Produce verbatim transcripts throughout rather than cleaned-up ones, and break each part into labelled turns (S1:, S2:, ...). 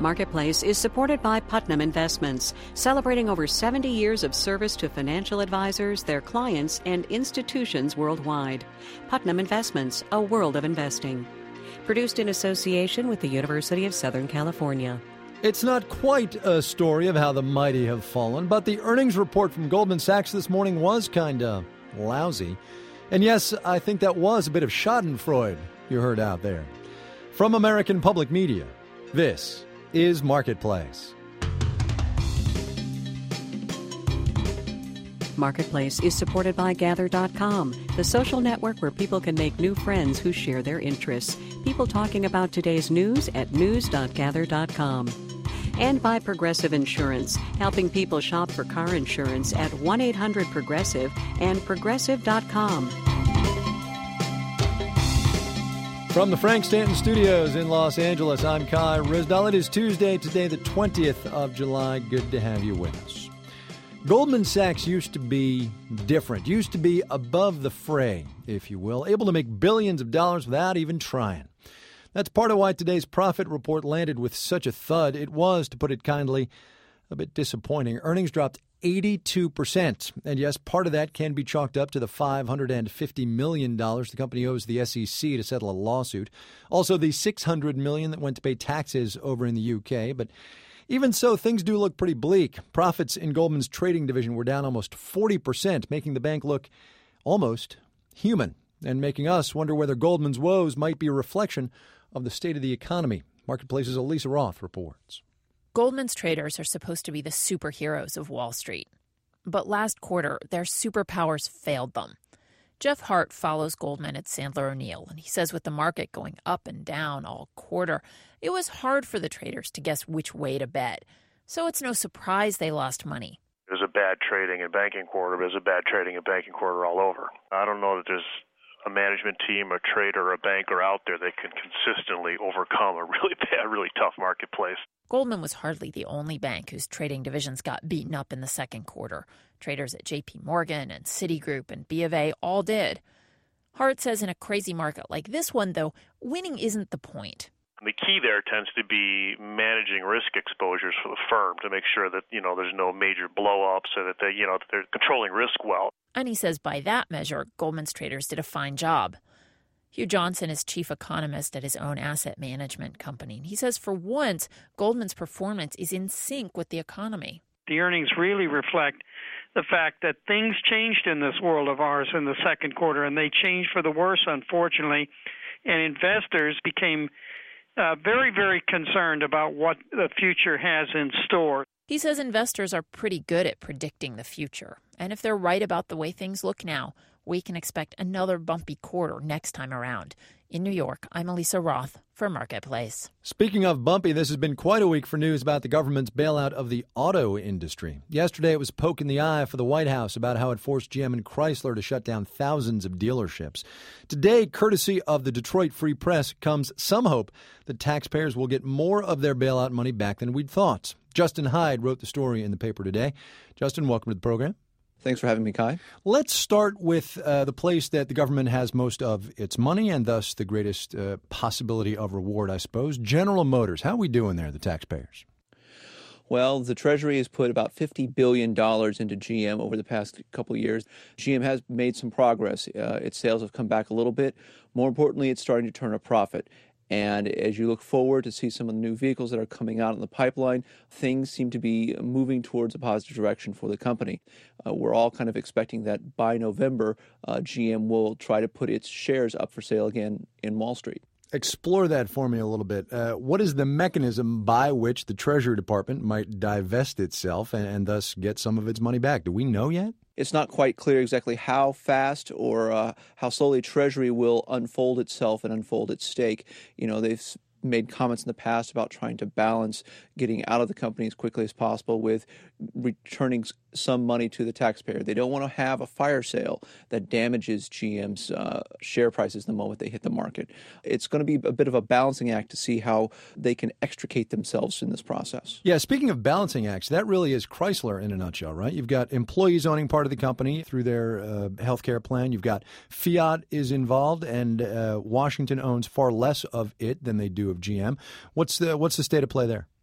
S1: Marketplace is supported by Putnam Investments, celebrating over seventy years of service to financial advisors, their clients, and institutions worldwide. Putnam Investments, a world of investing. Produced in association with the University of Southern California.
S2: It's not quite a story of how the mighty have fallen, but the earnings report from Goldman Sachs this morning was kind of lousy. And yes, I think that was a bit of schadenfreude you heard out there. From American Public Media, this is Marketplace.
S1: Marketplace is supported by Gather dot com, the social network where people can make new friends who share their interests. People talking about today's news at news dot gather dot com. And by Progressive Insurance, helping people shop for car insurance at one eight hundred progressive and progressive dot com.
S2: From the Frank Stanton Studios in Los Angeles, I'm Kai Ryssdal. It is Tuesday, today the twentieth of July. Good to have you with us. Goldman Sachs used to be different, used to be above the fray, if you will, able to make billions of dollars without even trying. That's part of why today's profit report landed with such a thud. It was, to put it kindly, a bit disappointing. Earnings dropped eighty-two percent. And yes, part of that can be chalked up to the five hundred fifty million dollars the company owes the S E C to settle a lawsuit. Also, the six hundred million dollars that went to pay taxes over in the U K. But even so, things do look pretty bleak. Profits in Goldman's trading division were down almost forty percent, making the bank look almost human and making us wonder whether Goldman's woes might be a reflection of the state of the economy. Marketplace's Elisa Roth reports.
S3: Goldman's traders are supposed to be the superheroes of Wall Street. But last quarter, their superpowers failed them. Jeff Hart follows Goldman at Sandler O'Neill, and he says with the market going up and down all quarter, it was hard for the traders to guess which way to bet. So it's no surprise they lost money.
S4: There's a bad trading and banking quarter, but there's a bad trading and banking quarter all over. I don't know that there's a management team, a trader, or a banker out there that can consistently overcome a really bad, really tough marketplace.
S3: Goldman was hardly the only bank whose trading divisions got beaten up in the second quarter. Traders at J P Morgan and Citigroup and B of A all did. Hart says in a crazy market like this one, though, winning isn't the point.
S4: The key there tends to be managing risk exposures for the firm to make sure that, you know, there's no major blow-ups or that they, you know, that they're controlling risk well.
S3: And he says by that measure, Goldman's traders did a fine job. Hugh Johnson is chief economist at his own asset management company. He says for once, Goldman's performance is in sync with the economy.
S5: The earnings really reflect the fact that things changed in this world of ours in the second quarter, and they changed for the worse, unfortunately. And investors became uh, very, very concerned about what the future has in store.
S3: He says investors are pretty good at predicting the future. And if they're right about the way things look now, we can expect another bumpy quarter next time around. In New York, I'm Elisa Roth for Marketplace.
S2: Speaking of bumpy, this has been quite a week for news about the government's bailout of the auto industry. Yesterday, it was a poke in the eye for the White House about how it forced G M and Chrysler to shut down thousands of dealerships. Today, courtesy of the Detroit Free Press, comes some hope that taxpayers will get more of their bailout money back than we'd thought. Justin Hyde wrote the story in the paper today. Justin, welcome to the program.
S6: Thanks for having me, Kai.
S2: Let's start with uh, the place that the government has most of its money and thus the greatest uh, possibility of reward, I suppose. General Motors. How are we doing there, the taxpayers?
S6: Well, the Treasury has put about fifty billion dollars into G M over the past couple of years. G M has made some progress. Uh, its sales have come back a little bit. More importantly, it's starting to turn a profit. And as you look forward to see some of the new vehicles that are coming out in the pipeline, things seem to be moving towards a positive direction for the company. Uh, we're all kind of expecting that by November, uh, G M will try to put its shares up for sale again in Wall Street.
S2: Explore that for me a little bit. Uh, what is the mechanism by which the Treasury Department might divest itself and, and thus get some of its money back? Do we know yet?
S6: It's not quite clear exactly how fast or uh, how slowly Treasury will unfold itself and unfold its stake. You know, they've made comments in the past about trying to balance getting out of the company as quickly as possible with returning some money to the taxpayer. They don't want to have a fire sale that damages G M's uh, share prices the moment they hit the market. It's going to be a bit of a balancing act to see how they can extricate themselves in this process.
S2: Yeah, speaking of balancing acts, that really is Chrysler in a nutshell, right? You've got employees owning part of the company through their uh, health care plan. You've got Fiat is involved, and uh, Washington owns far less of it than they do of G M. What's the, what's the state of play there?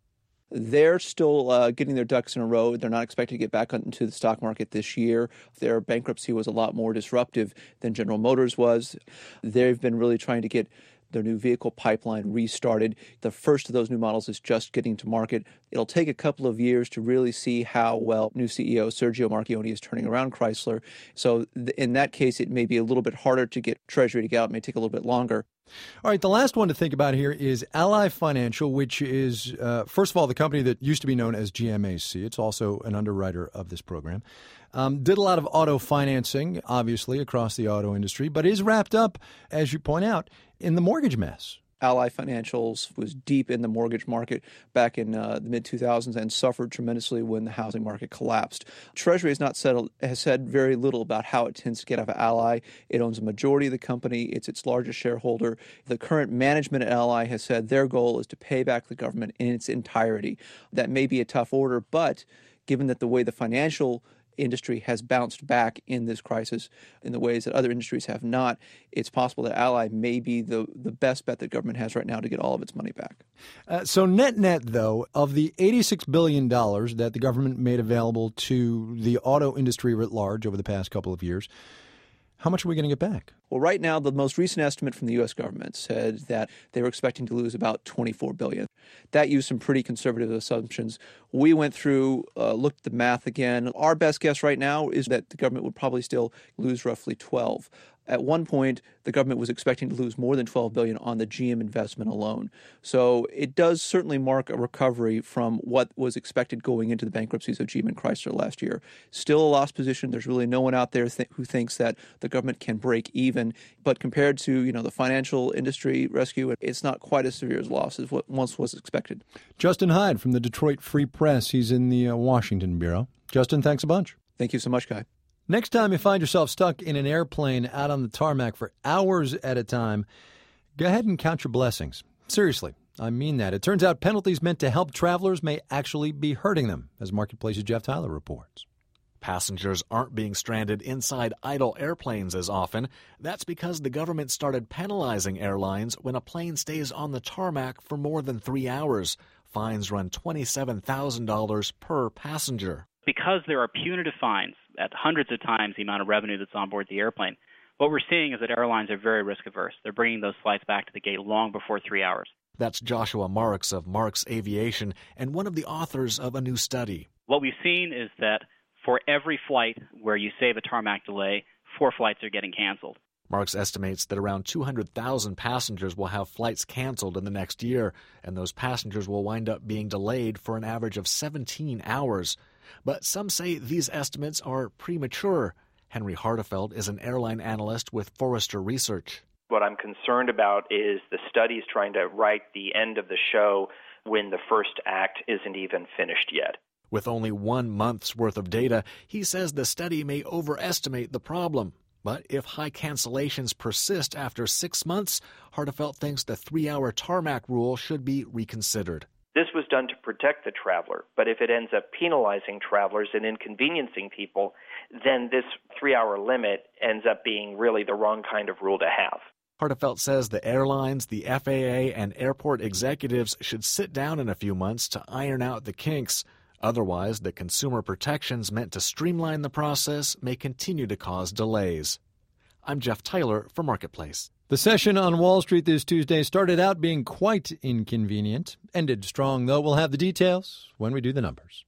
S6: They're still uh, getting their ducks in a row. They're not expected to get back into the stock market this year. Their bankruptcy was a lot more disruptive than General Motors was. They've been really trying to get their new vehicle pipeline restarted. The first of those new models is just getting to market. It'll take a couple of years to really see how well new C E O Sergio Marchionne is turning around Chrysler. So th- in that case, it may be a little bit harder to get Treasury to get out. It may take a little bit longer.
S2: All right, the last one to think about here is Ally Financial, which is, uh, first of all, the company that used to be known as G M A C. It's also an underwriter of this program. Um, did a lot of auto financing, obviously, across the auto industry, but is wrapped up, as you point out, in the mortgage mess.
S6: Ally Financials was deep in the mortgage market back in uh, the mid two thousands and suffered tremendously when the housing market collapsed. Treasury has not said, has said very little about how it tends to get out of Ally. It owns a majority of the company. It's its largest shareholder. The current management at Ally has said their goal is to pay back the government in its entirety. That may be a tough order, but given that the way the financial industry has bounced back in this crisis in the ways that other industries have not, it's possible that Ally may be the, the best bet that government has right now to get all of its money back.
S2: Uh, so net-net, though, of the eighty-six billion dollars that the government made available to the auto industry writ large over the past couple of years, how much are we going to get back?
S6: Well, right now, the most recent estimate from the U S government said that they were expecting to lose about twenty-four billion dollars. That used some pretty conservative assumptions. We went through, uh, looked at the math again. Our best guess right now is that the government would probably still lose roughly twelve. At one point, the government was expecting to lose more than twelve billion dollars on the G M investment alone. So it does certainly mark a recovery from what was expected going into the bankruptcies of G M and Chrysler last year. Still a lost position. There's really no one out there th- who thinks that the government can break even. But compared to, you know, the financial industry rescue, it's not quite as severe as loss as what once was expected.
S2: Justin Hyde from the Detroit Free Press. He's in the uh, Washington Bureau. Justin, thanks a bunch.
S6: Thank you so much, Kai.
S2: Next time you find yourself stuck in an airplane out on the tarmac for hours at a time, go ahead and count your blessings. Seriously, I mean that. It turns out penalties meant to help travelers may actually be hurting them, as Marketplace's Jeff Tyler reports.
S7: Passengers aren't being stranded inside idle airplanes as often. That's because the government started penalizing airlines when a plane stays on the tarmac for more than three hours. Fines run twenty-seven thousand dollars per passenger.
S8: Because there are punitive fines at hundreds of times the amount of revenue that's on board the airplane, what we're seeing is that airlines are very risk-averse. They're bringing those flights back to the gate long before three hours.
S7: That's Joshua Marks of Marks Aviation and one of the authors of a new study.
S8: What we've seen is that for every flight where you save a tarmac delay, four flights are getting canceled.
S7: Marks estimates that around two hundred thousand passengers will have flights canceled in the next year, and those passengers will wind up being delayed for an average of seventeen hours. But some say these estimates are premature. Henry Hartefeld is an airline analyst with Forrester Research.
S9: What I'm concerned about is the studies trying to write the end of the show when the first act isn't even finished yet.
S7: With only one month's worth of data, he says the study may overestimate the problem. But if high cancellations persist after six months, Hartefeld thinks the three-hour tarmac rule should be reconsidered.
S9: This was done to protect the traveler, but if it ends up penalizing travelers and inconveniencing people, then this three-hour limit ends up being really the wrong kind of rule to have.
S7: Hartefeld says the airlines, the F A A, and airport executives should sit down in a few months to iron out the kinks. Otherwise, the consumer protections meant to streamline the process may continue to cause delays. I'm Jeff Tyler for Marketplace.
S2: The session on Wall Street this Tuesday started out being quite inconvenient. Ended strong, though. We'll have the details when we do the numbers.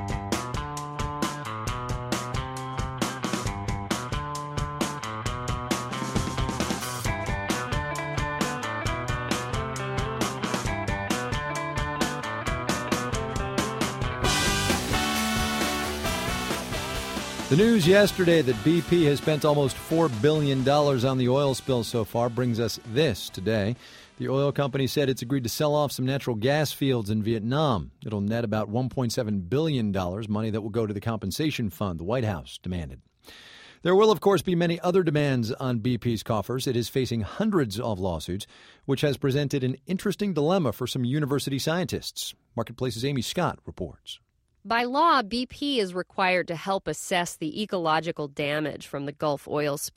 S2: The news yesterday that B P has spent almost four billion dollars on the oil spill so far brings us this today. The oil company said it's agreed to sell off some natural gas fields in Vietnam. It'll net about one point seven billion dollars, money that will go to the compensation fund the White House demanded. There will, of course, be many other demands on B P's coffers. It is facing hundreds of lawsuits, which has presented an interesting dilemma for some university scientists. Marketplace's Amy Scott reports.
S10: By law, B P is required to help assess the ecological damage from the Gulf oil spill.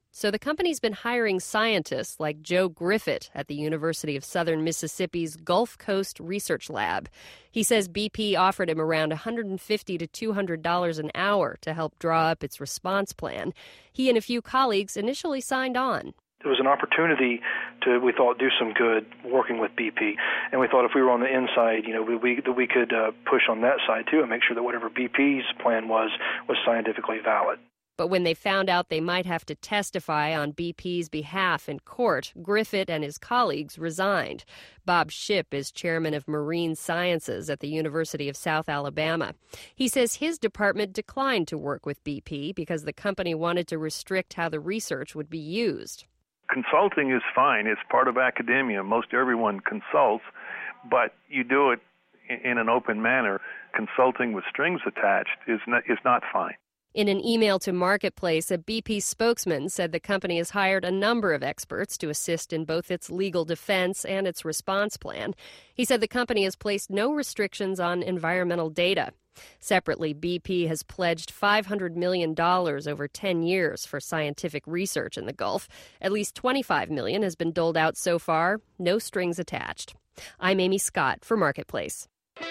S10: So the company's been hiring scientists like Joe Griffith at the University of Southern Mississippi's Gulf Coast Research Lab. He says B P offered him around one hundred fifty dollars to two hundred dollars an hour to help draw up its response plan. He and a few colleagues initially signed on.
S11: It was an opportunity to, we thought, do some good working with B P. And we thought if we were on the inside, you know, we, we, that we could uh, push on that side, too, and make sure that whatever B P's plan was, was scientifically valid.
S10: But when they found out they might have to testify on B P's behalf in court, Griffith and his colleagues resigned. Bob Shipp is chairman of marine sciences at the University of South Alabama. He says his department declined to work with B P because the company wanted to restrict how the research would be used.
S12: Consulting is fine. It's part of academia. Most everyone consults, but you do it in an open manner. Consulting with strings attached is not, is not fine.
S10: In an email to Marketplace, a B P spokesman said the company has hired a number of experts to assist in both its legal defense and its response plan. He said the company has placed no restrictions on environmental data. Separately, B P has pledged five hundred million dollars over ten years for scientific research in the Gulf. At least twenty-five million dollars has been doled out so far, no strings attached. I'm Amy Scott for Marketplace.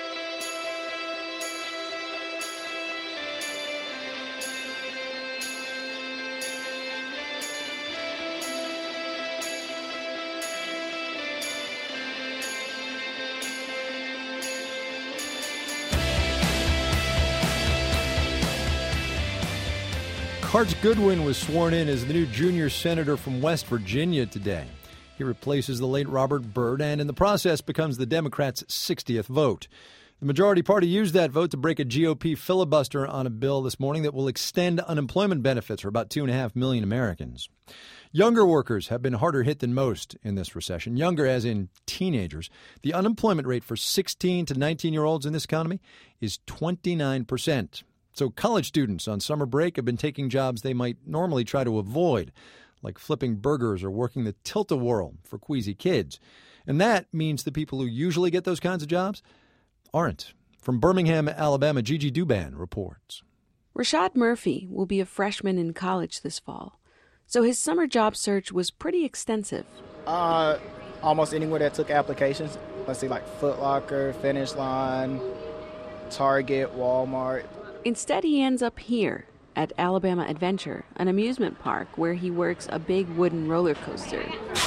S2: Hart Goodwin was sworn in as the new junior senator from West Virginia today. He replaces the late Robert Byrd and in the process becomes the Democrats' sixtieth vote. The majority party used that vote to break a G O P filibuster on a bill this morning that will extend unemployment benefits for about two and a half million Americans. Younger workers have been harder hit than most in this recession. Younger as in teenagers. The unemployment rate for sixteen to nineteen-year-olds in this economy is twenty-nine percent. So college students on summer break have been taking jobs they might normally try to avoid, like flipping burgers or working the tilt-a-whirl for queasy kids. And that means the people who usually get those kinds of jobs aren't. From Birmingham, Alabama, Gigi Duban reports.
S13: Rashad Murphy will be a freshman in college this fall, so his summer job search was pretty extensive.
S14: Uh, almost anywhere that took applications. Let's see, like Foot Locker, Finish Line, Target, Walmart.
S13: Instead, he ends up here at Alabama Adventure, an amusement park where he works a big wooden roller coaster.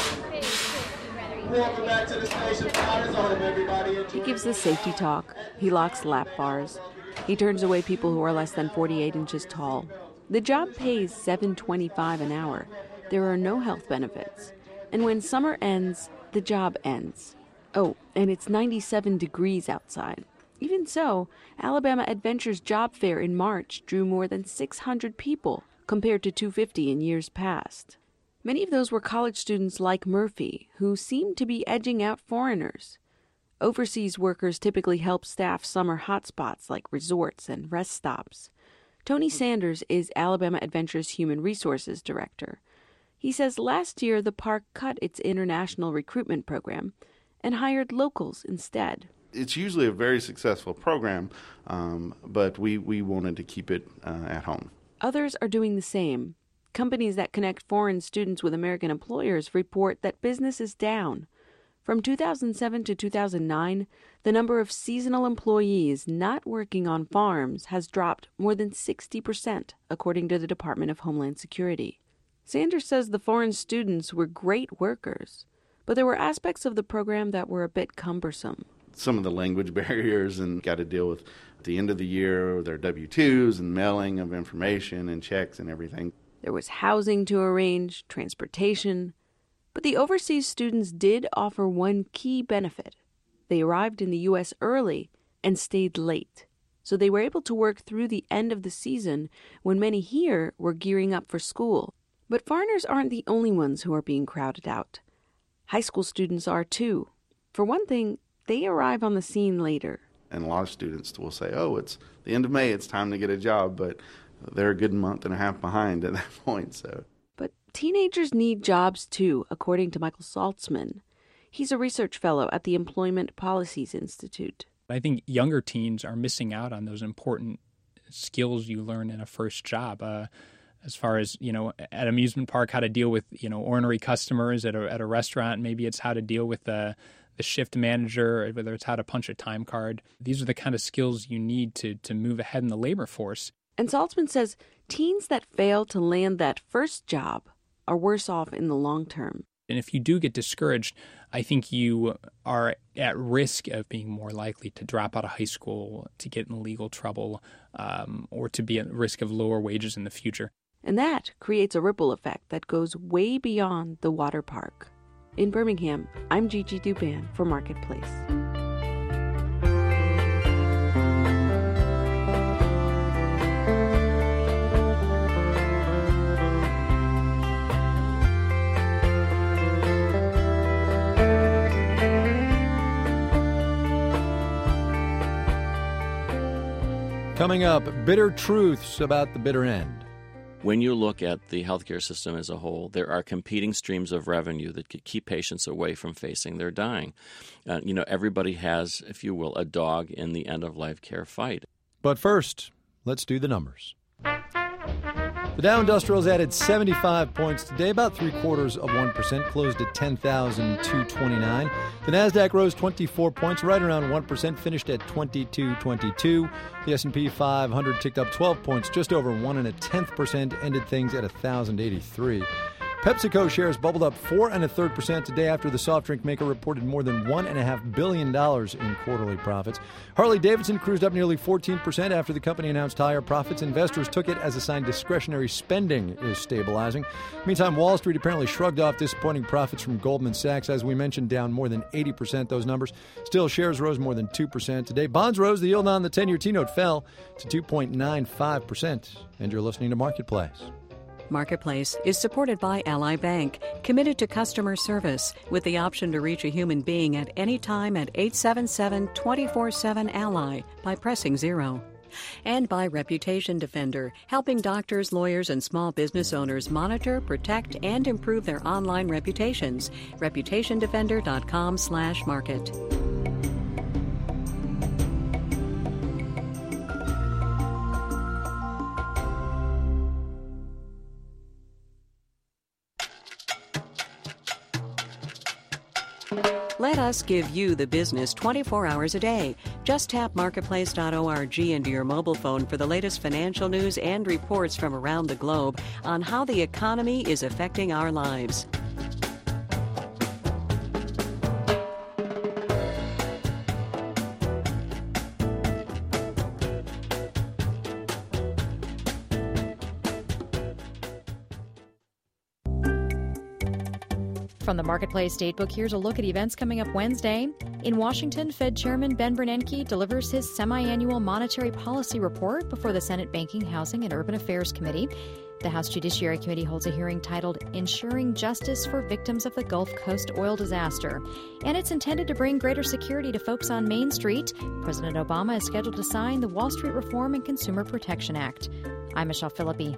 S15: Welcome back to the station. Fires on him, everybody.
S13: He gives the safety talk. He locks lap bars. He turns away people who are less than forty-eight inches tall. The job pays seven dollars and twenty-five cents an hour. There are no health benefits. And when summer ends, the job ends. Oh, and it's ninety-seven degrees outside. Even so, Alabama Adventure's job fair in March drew more than six hundred people, compared to two hundred fifty in years past. Many of those were college students like Murphy, who seemed to be edging out foreigners. Overseas workers typically help staff summer hotspots like resorts and rest stops. Tony Sanders is Alabama Adventure's Human Resources Director. He says last year the park cut its international recruitment program and hired locals instead.
S16: It's usually a very successful program, um, but we, we wanted to keep it uh, at home.
S13: Others are doing the same. Companies that connect foreign students with American employers report that business is down. From two thousand seven to two thousand nine, the number of seasonal employees not working on farms has dropped more than sixty percent, according to the Department of Homeland Security. Sanders says the foreign students were great workers, but there were aspects of the program that were a bit cumbersome.
S16: Some of the language barriers and got to deal with at the end of the year their W two's and mailing of information and checks and everything.
S13: There was housing to arrange, transportation. But the overseas students did offer one key benefit. They arrived in the U S early and stayed late, so they were able to work through the end of the season when many here were gearing up for school. But foreigners aren't the only ones who are being crowded out. High school students are too. For one thing, they arrive on the scene later.
S16: And a lot of students will say, oh, it's the end of May, it's time to get a job, but they're a good month and a half behind at that point. So,
S13: But teenagers need jobs too, according to Michael Saltzman. He's a research fellow at the Employment Policies Institute.
S17: I think younger teens are missing out on those important skills you learn in a first job. Uh, as far as, you know, at amusement park, how to deal with, you know, ornery customers. At a, at a restaurant, maybe it's how to deal with the, the shift manager, whether it's how to punch a time card. These are the kind of skills you need to, to move ahead in the labor force.
S13: And Saltzman says teens that fail to land that first job are worse off in the long term.
S17: And if you do get discouraged, I think you are at risk of being more likely to drop out of high school, to get in legal trouble, um, or to be at risk of lower wages in the future.
S13: And that creates a ripple effect that goes way beyond the water park. In Birmingham, I'm Gigi Duban for Marketplace.
S2: Coming up, bitter truths about the bitter end.
S18: When you look at the healthcare system as a whole, there are competing streams of revenue that could keep patients away from facing their dying. Uh, you know, everybody has, if you will, a dog in the end-of-life care fight.
S2: But first, let's do the numbers. The Dow Industrials added seventy-five points today, about three-quarters of one percent, closed at ten thousand two hundred twenty-nine. The Nasdaq rose twenty-four points, right around one percent, finished at twenty-two twenty-two. The S and P five hundred ticked up twelve points, just over one and a tenth percent, ended things at one thousand eighty-three. PepsiCo shares bubbled up four and a third percent today after the soft drink maker reported more than one and a half billion dollars in quarterly profits. Harley-Davidson cruised up nearly fourteen percent after the company announced higher profits. Investors took it as a sign discretionary spending is stabilizing. Meantime, Wall Street apparently shrugged off disappointing profits from Goldman Sachs, as we mentioned, down more than eighty percent. Those numbers. Still, shares rose more than two percent today. Bonds rose. The yield on the ten-year T-note fell to two point nine five percent. And you're listening to Marketplace.
S1: Marketplace is supported by Ally Bank, committed to customer service with the option to reach a human being at any time at eight seven seven, two four seven, Ally by pressing zero. And by Reputation Defender, helping doctors, lawyers, and small business owners monitor, protect, and improve their online reputations. reputation defender dot com slash market. Let us give you the business twenty-four hours a day. Just tap marketplace dot org into your mobile phone for the latest financial news and reports from around the globe on how the economy is affecting our lives.
S19: From the Marketplace Datebook, here's a look at events coming up Wednesday. In Washington, Fed Chairman Ben Bernanke delivers his semi-annual monetary policy report before the Senate Banking, Housing, and Urban Affairs Committee. The House Judiciary Committee holds a hearing titled Ensuring Justice for Victims of the Gulf Coast Oil Disaster. And it's intended to bring greater security to folks on Main Street. President Obama is scheduled to sign the Wall Street Reform and Consumer Protection Act. I'm Michelle Philippi.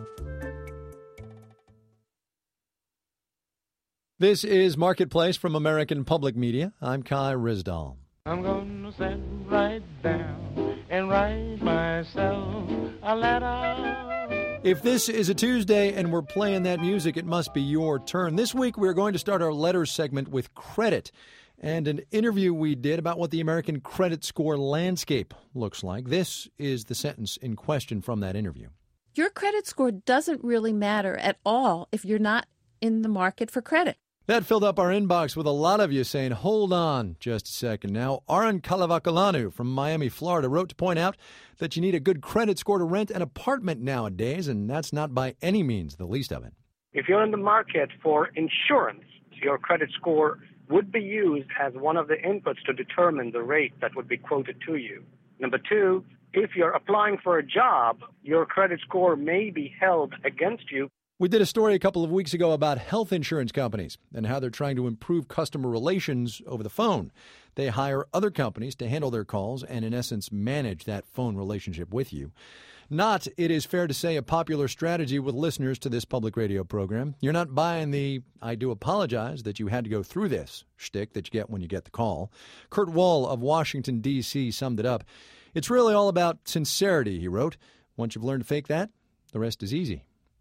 S2: This is Marketplace from American Public Media. I'm Kai Rizdal.
S20: I'm gonna sit right down and write myself a letter.
S2: If this is a Tuesday and we're playing that music, it must be your turn. This week we're going to start our letters segment with credit and an interview we did about what the American credit score landscape looks like. This is the sentence in question from that interview.
S21: Your credit score doesn't really matter at all if you're not in the market for credit.
S2: That filled up our inbox with a lot of you saying, hold on just a second now. Aran Kalavakalanu from Miami, Florida, wrote to point out that you need a good credit score to rent an apartment nowadays, and that's not by any means the least of it.
S22: If you're in the market for insurance, your credit score would be used as one of the inputs to determine the rate that would be quoted to you. Number two, if you're applying for a job, your credit score may be held against you.
S2: We did a story a couple of weeks ago about health insurance companies and how they're trying to improve customer relations over the phone. They hire other companies to handle their calls and, in essence, manage that phone relationship with you. Not, it is fair to say, a popular strategy with listeners to this public radio program. You're not buying the, I do apologize that you had to go through this shtick that you get when you get the call. Kurt Wall of Washington, D C summed it up. It's really all about sincerity, he wrote. Once you've learned to fake that, the rest is easy.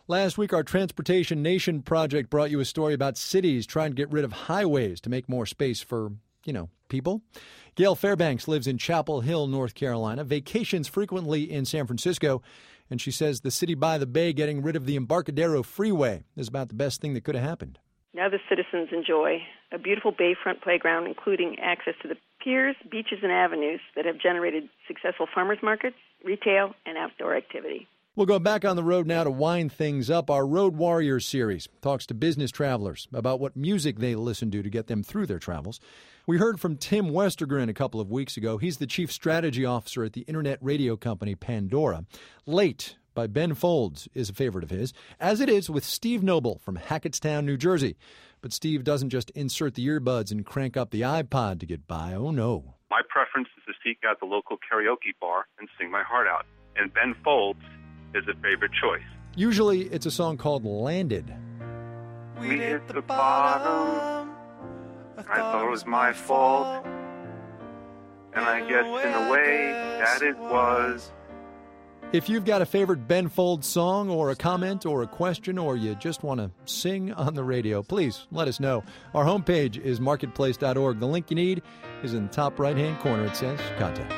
S2: Last week, our Transportation Nation project brought you a story about cities trying to get rid of highways to make more space for, you know, people. Gail Fairbanks lives in Chapel Hill, North Carolina, vacations frequently in San Francisco, and she says the city by the bay getting rid of the Embarcadero Freeway is about the best thing that could have happened.
S4: Now the citizens enjoy a beautiful bayfront playground, including access to the piers, beaches, and avenues that have generated successful farmers markets, retail, and outdoor activity.
S2: We'll go back on the road now to wind things up. Our Road Warriors series talks to business travelers about what music they listen to to get them through their travels. We heard from Tim Westergren a couple of weeks ago. He's the chief strategy officer at the internet radio company Pandora. Late by Ben Folds is a favorite of his, as it is with Steve Noble from Hackettstown, New Jersey. But Steve doesn't just insert the earbuds and crank up the iPod to get by. Oh, no.
S5: My preference is to seek out the local karaoke bar and sing my heart out. And Ben Folds is a favorite choice.
S2: Usually it's a song called Landed.
S5: We hit the bottom. I thought it was my fault. And I guess in a way that it was.
S2: If you've got a favorite Ben Folds song or a comment or a question, or you just want to sing on the radio, please let us know. Our homepage is marketplace dot org. The link you need is in the top right-hand corner. It says Contact.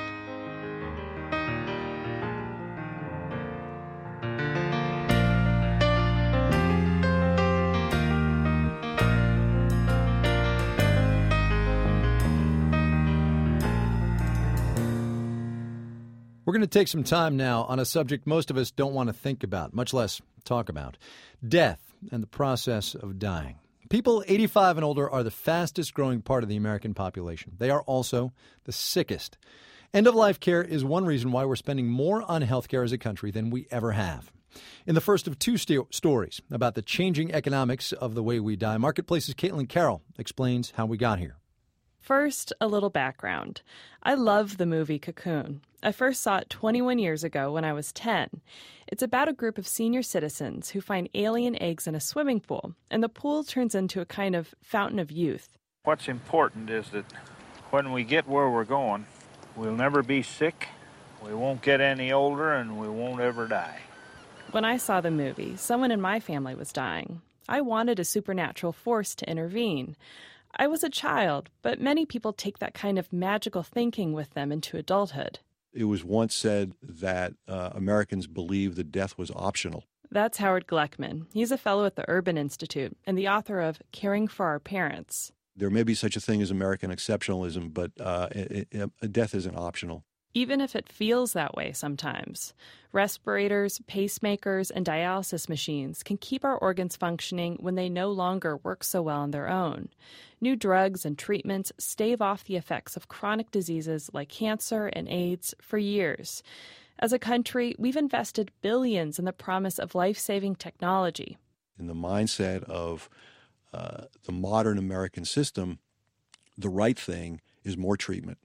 S2: We're going to take some time now on a subject most of us don't want to think about, much less talk about: death and the process of dying. People eighty-five and older are the fastest growing part of the American population. They are also the sickest. End-of-life care is one reason why we're spending more on health care as a country than we ever have. In the first of two st- stories about the changing economics of the way we die, Marketplace's Caitlin Carroll explains how we got here.
S23: First, a little background. I love the movie Cocoon. I first saw it twenty-one years ago when I was ten. It's about a group of senior citizens who find alien eggs in a swimming pool, and the pool turns into a kind of fountain of youth.
S24: What's important is that when we get where we're going, we'll never be sick, we won't get any older, and we won't ever die.
S23: When I saw the movie, someone in my family was dying. I wanted a supernatural force to intervene. I was a child, but many people take that kind of magical thinking with them into adulthood.
S25: It was once said that uh, Americans believed that death was optional.
S23: That's Howard Gleckman. He's a fellow at the Urban Institute and the author of Caring for Our Parents.
S25: There may be such a thing as American exceptionalism, but uh, it, it, death isn't optional.
S23: Even if it feels that way sometimes. Respirators, pacemakers, and dialysis machines can keep our organs functioning when they no longer work so well on their own. New drugs and treatments stave off the effects of chronic diseases like cancer and AIDS for years. As a country, we've invested billions in the promise of life-saving technology.
S25: In the mindset of uh, the modern American system, the right thing is more treatment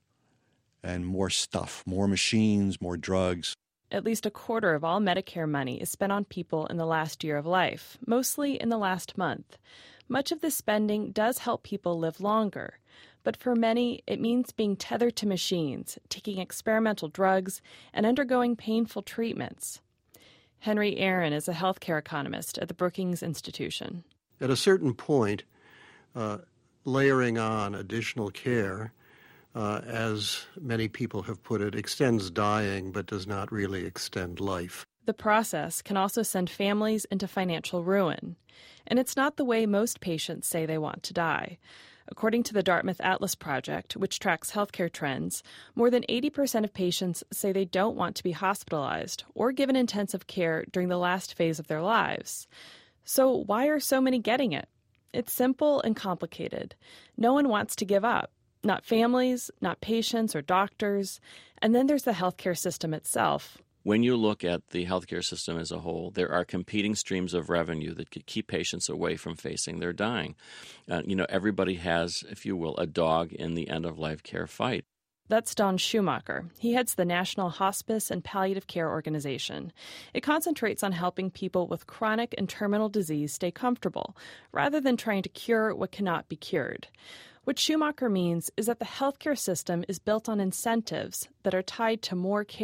S25: and more stuff, more machines, more drugs.
S23: At least a quarter of all Medicare money is spent on people in the last year of life, mostly in the last month. Much of this spending does help people live longer, but for many, it means being tethered to machines, taking experimental drugs, and undergoing painful treatments. Henry Aaron is a healthcare economist at the Brookings Institution.
S26: At a certain point, uh, layering on additional care, Uh, as many people have put it, extends dying but does not really extend life.
S23: The process can also send families into financial ruin. And it's not the way most patients say they want to die. According to the Dartmouth Atlas Project, which tracks healthcare trends, more than eighty percent of patients say they don't want to be hospitalized or given intensive care during the last phase of their lives. So why are so many getting it? It's simple and complicated. No one wants to give up. Not families, not patients or doctors. And then there's the healthcare system itself.
S18: When you look at the healthcare system as a whole, there are competing streams of revenue that could keep patients away from facing their dying. Uh, you know, everybody has, if you will, a dog in the end-of-life care fight.
S23: That's Don Schumacher. He heads the National Hospice and Palliative Care Organization. It concentrates on helping people with chronic and terminal disease stay comfortable, rather than trying to cure what cannot be cured. What Schumacher means is that the healthcare system is built on incentives that are tied to more care.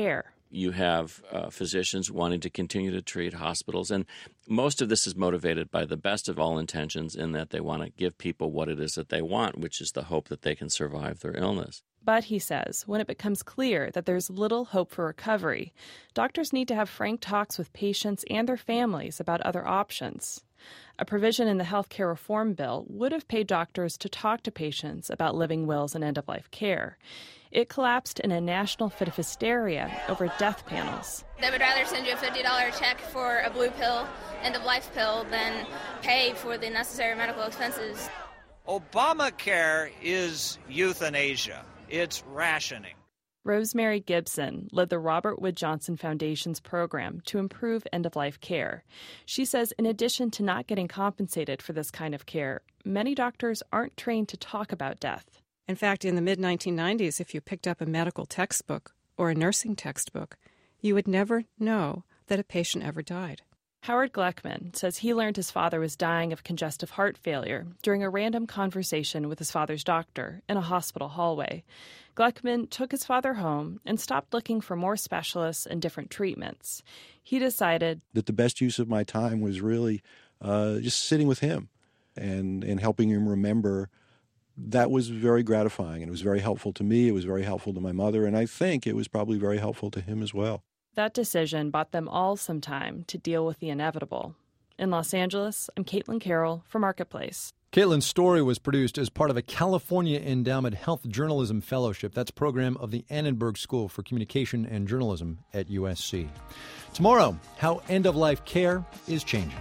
S18: You have uh, physicians wanting to continue to treat, hospitals, and most of this is motivated by the best of all intentions in that they want to give people what it is that they want, which is the hope that they can survive their illness.
S23: But, he says, when it becomes clear that there's little hope for recovery, doctors need to have frank talks with patients and their families about other options. A provision in the health care reform bill would have paid doctors to talk to patients about living wills and end-of-life care. It collapsed in a national fit of hysteria over death panels.
S3: They would rather send you a fifty dollars check for a blue pill, end-of-life pill, than pay for the necessary medical expenses.
S6: Obamacare is euthanasia. It's rationing.
S23: Rosemary Gibson led the Robert Wood Johnson Foundation's program to improve end-of-life care. She says in addition to not getting compensated for this kind of care, many doctors aren't trained to talk about death.
S7: In fact, in the mid nineteen nineties, if you picked up a medical textbook or a nursing textbook, you would never know that a patient ever died.
S23: Howard Gleckman says he learned his father was dying of congestive heart failure during a random conversation with his father's doctor in a hospital hallway. Gleckman took his father home and stopped looking for more specialists and different treatments. He decided
S25: that the best use of my time was really uh, just sitting with him and, and helping him remember. That was very gratifying, and it was very helpful to me. It was very helpful to my mother, and I think it was probably very helpful to him as well.
S23: That decision bought them all some time to deal with the inevitable. In Los Angeles, I'm Caitlin Carroll for Marketplace.
S2: Caitlin's story was produced as part of a California Endowment Health Journalism Fellowship. That's a program of the Annenberg School for Communication and Journalism at U S C. Tomorrow, how end-of-life care is changing.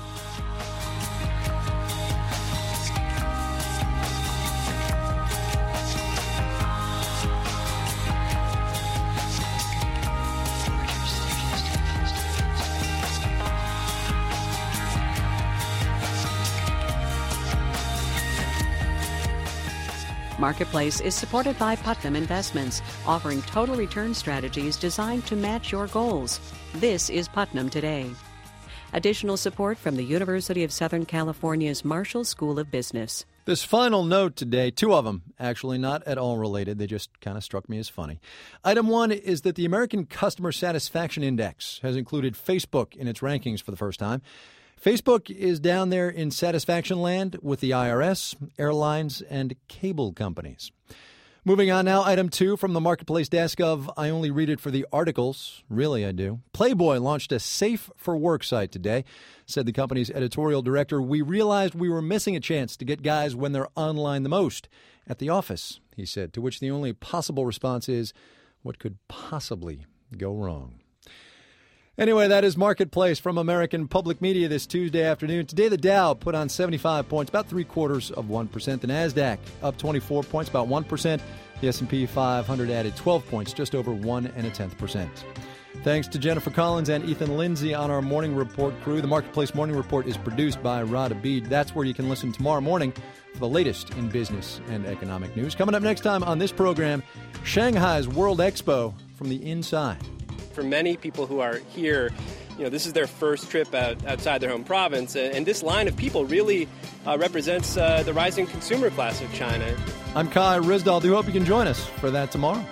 S1: Marketplace is supported by Putnam Investments, offering total return strategies designed to match your goals. This is Putnam Today. Additional support from the University of Southern California's Marshall School of Business.
S2: This final note today, two of them, actually not at all related. They just kind of struck me as funny. Item one is that the American Customer Satisfaction Index has included Facebook in its rankings for the first time. Facebook is down there in satisfaction land with the I R S, airlines, and cable companies. Moving on now, item two from the Marketplace desk of I only read it for the articles. Really, I do. Playboy launched a Safe for Work site today, said the company's editorial director. We realized we were missing a chance to get guys when they're online the most at the office, he said, to which the only possible response is, what could possibly go wrong? Anyway, that is Marketplace from American Public Media this Tuesday afternoon. Today, the Dow put on seventy-five points, about three-quarters of one percent. The NASDAQ up twenty-four points, about one percent. The S and P five hundred added twelve points, just over one and a tenth percent. Thanks to Jennifer Collins and Ethan Lindsay on our Morning Report crew. The Marketplace Morning Report is produced by Rod Abid. That's where you can listen tomorrow morning for the latest in business and economic news. Coming up next time on this program, Shanghai's World Expo from the inside.
S8: For many people who are here, you know, this is their first trip out, outside their home province, and this line of people really uh, represents uh, the rising consumer class of China.
S2: I'm Kai Ryssdal. Do hope you can join us for that tomorrow.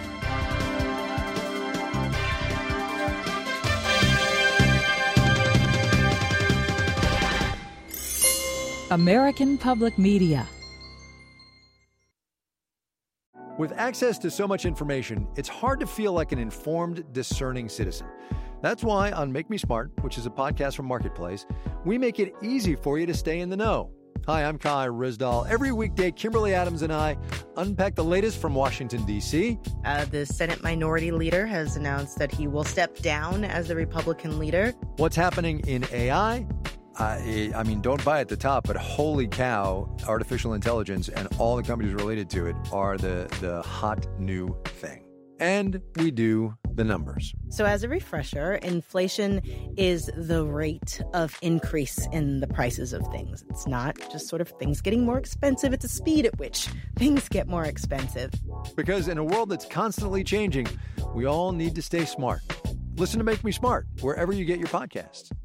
S9: American Public Media.
S2: With access to so much information, it's hard to feel like an informed, discerning citizen. That's why on Make Me Smart, which is a podcast from Marketplace, we make it easy for you to stay in the know. Hi, I'm Kai Ryssdal. Every weekday, Kimberly Adams and I unpack the latest from Washington, D C
S11: Uh, the Senate Minority Leader has announced that he will step down as the Republican leader.
S2: What's happening in A I? I, I mean, don't buy at the top, but holy cow, artificial intelligence and all the companies related to it are the, the hot new thing. And we do the numbers.
S11: So as a refresher, inflation is the rate of increase in the prices of things. It's not just sort of things getting more expensive. It's a speed at which things get more expensive.
S2: Because in a world that's constantly changing, we all need to stay smart. Listen to Make Me Smart wherever you get your podcasts.